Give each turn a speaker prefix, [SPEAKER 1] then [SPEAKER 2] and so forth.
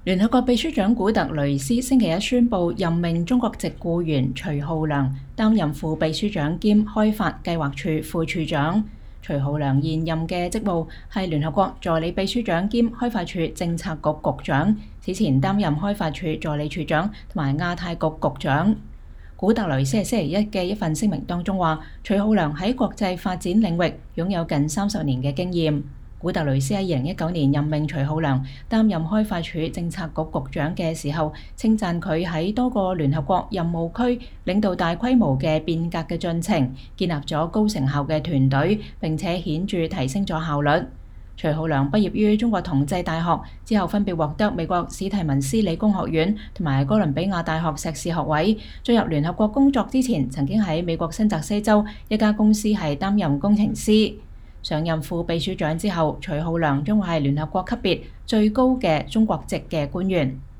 [SPEAKER 1] 聯合國秘書長古特雷斯星期一宣布任命中國籍僱員徐浩良擔任副秘書長兼開發計劃處副處長。徐浩良現任嘅職務係聯合國助理秘書長兼開發處政策局局長，此前擔任開發處助理處長同埋亞太局局長。古特雷斯喺星期一嘅一份聲明當中話，徐浩良喺國際發展領域擁有近30年嘅經驗。古特雷斯喺2019年任命徐浩良擔任開發處政策局局長嘅時候，稱讚佢喺多個聯合國任務區領導大規模嘅變革嘅進程，建立咗高成效嘅團隊，並且顯著提升咗效率。徐浩良畢業於中國同濟大學，之後分別獲得美國史蒂文斯理工學院同埋哥倫比亞大學碩士學位。進入聯合國工作之前，曾經喺美國新澤西州一家公司係擔任工程師。上任副秘書長之後，徐浩良將會係聯合國級別最高嘅中國籍嘅官員。